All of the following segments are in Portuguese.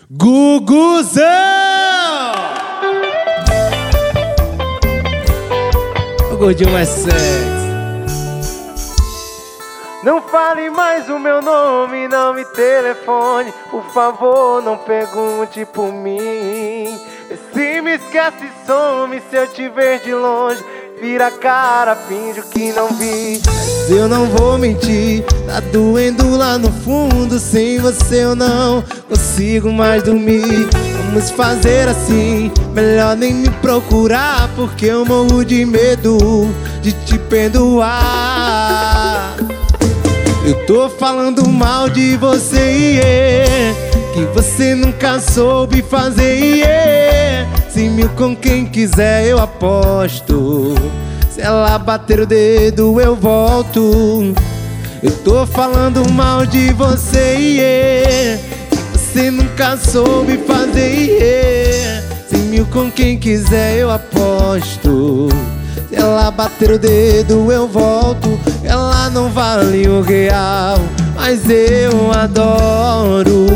Guguzão! O gordinho mais sexy. Não fale mais o meu nome, não me telefone. Por favor, não pergunte por mim. Se me esquece, some, se eu te ver de longe, vira a cara, finge que não vi. Mas eu não vou mentir, tá doendo lá no fundo. Sem você eu não consigo mais dormir. Vamos fazer assim, melhor nem me procurar, porque eu morro de medo de te perdoar. Eu tô falando mal de você, que você nunca soube fazer, 100 mil com quem quiser eu aposto. Se ela bater o dedo eu volto. Eu tô falando mal de você, que você nunca soube fazer, 100 mil com quem quiser eu aposto. Se ela bater o dedo eu volto. Ela não vale um real, mas eu adoro.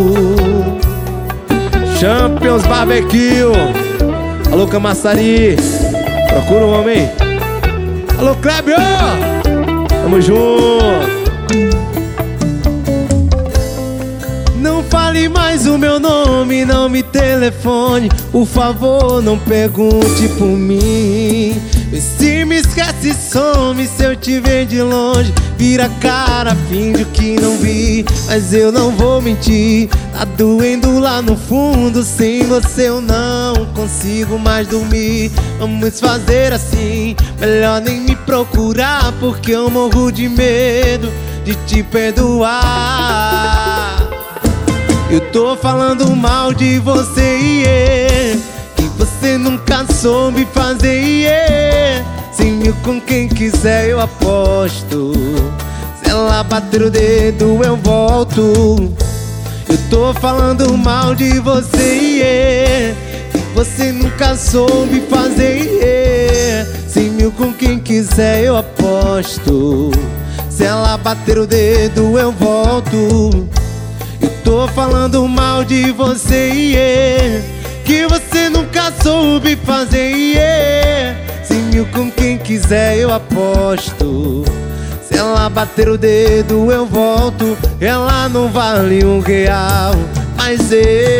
Champions Barbecue. Alô Camaçari, procura um homem. Alô Clébio, tamo junto. Não fale mais o meu nome, não me telefone. Por favor, não pergunte por mim. Se me esquece, some, se eu te ver de longe, vira a cara, finge que não vi. Mas eu não vou mentir, tá doendo lá no fundo. Sem você eu não consigo mais dormir. Vamos fazer assim, melhor nem me procurar, porque eu morro de medo de te perdoar. Eu tô falando mal de você, que você nunca soube fazer, 100 mil com quem quiser eu aposto. Se ela bater o dedo eu volto. Eu tô falando mal de você, que você nunca soube fazer, 100 mil com quem quiser eu aposto. Se ela bater o dedo eu volto. Eu tô falando mal de você, que você nunca soube fazer, 100 mil com quem quiser eu aposto. Se ela bater o dedo eu volto. Ela não vale um real, mas eu